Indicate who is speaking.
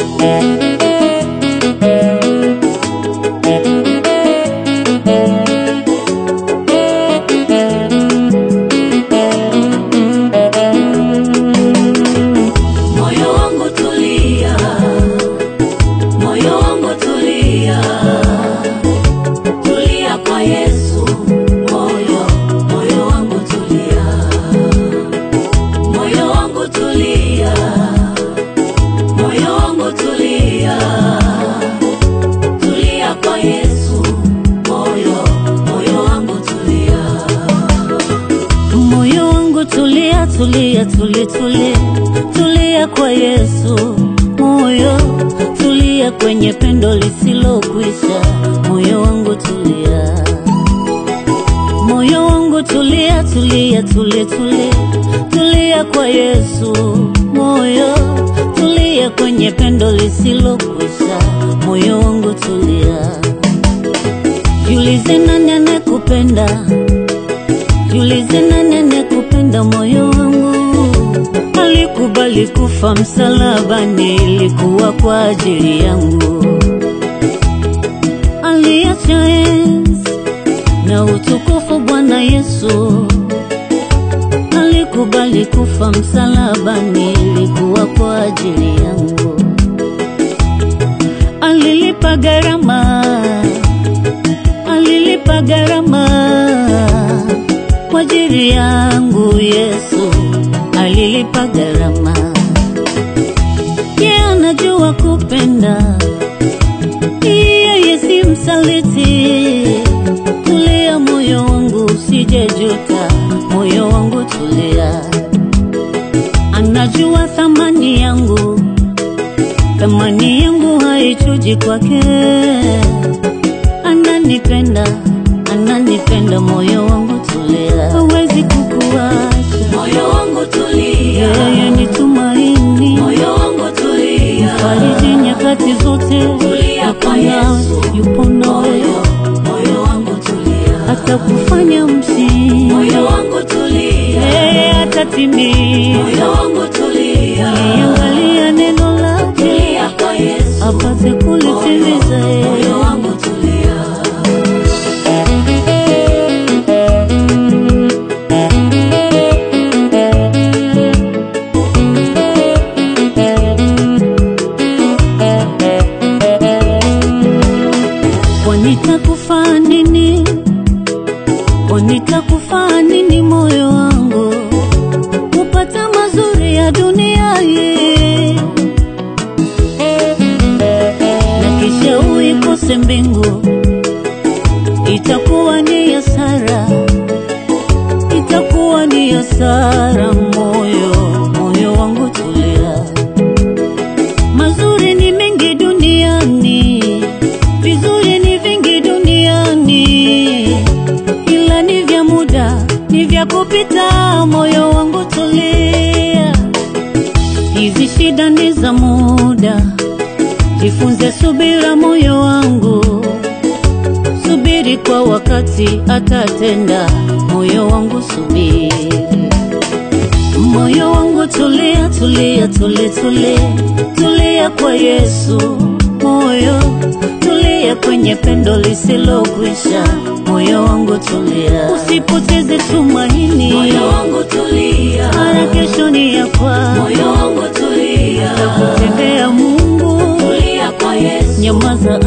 Speaker 1: Tulia kwa Yesu, moyo tulia kwenye pendo lisilokwisha. Moyo wangu tulia, moyo wangu tulia, tulia kwa Yesu, moyo tulia kwenye pendo lisilokwisha. Moyo wangu tulia, jiulize nani anakupenda, jiulize nani anakupenda. Moyo wangu alikubali kufa msalabani, ilikuwa kwa ajili yangu. Aliacha enzi na utukufu Bwana Yesu, alikubali kufa msalabani, ilikuwa kwa ajili yangu. Alilipa gharama, alilipa gharama kwa ajili yangu. Yesu alilipa gharama. Yeye anajua kupenda, yeye si msaliti. Tulia moyo wangu, usijejuta. Moyo wangu tulia, anajua thamani yangu, thamani yangu haichuji kwake. Ananipenda, ananipenda. Moyo wangu tulia, hawezi kukuacha.
Speaker 2: Moyo wangu tulia,
Speaker 1: yeye ni tumaini.
Speaker 2: Moyo wangu tulia,
Speaker 1: fariji nyakati zote.
Speaker 2: Tulia kwa Yesu,
Speaker 1: yupo nawe.
Speaker 2: Moyo wangu tulia,
Speaker 1: hata kufanya mshindi.
Speaker 2: Moyo wangu tulia,
Speaker 1: yeye atatimiza.
Speaker 2: Moyo wangu tulia,
Speaker 1: angalia neno lake.
Speaker 2: Tulia kwa Yesu,
Speaker 1: apate kulitimiza.
Speaker 2: Moyo wangu tulia. Nitakufaa nini? Nitakufaa nini moyo wangu, kupata mazuri ya dunia hii na kisha uikose mbingu? Itakuwa ni hasara, itakuwa ni hasara. Moyo wangu tulia, mazuri ni mengi duniani, vizuri ni vingi duniani, ila ni vya muda, ni vya kupita. Moyo wangu tulia, hizi shida ni za muda, jifunze subira. Moyo wangu subiri, kwa wakati atatenda. Moyo wangu subiri, moyo wangu tulia, tulia kwa Yesu, moyo tulia kwenye pendo lisilokwisha. Moyo wangu tulia, usipoteze tumaini. Moyo wangu tulia,
Speaker 1: mara kesho ni yako.
Speaker 2: Moyo wangu tulia,
Speaker 1: atakutendea Mungu.
Speaker 2: Tulia kwa Yesu,
Speaker 1: nyamaza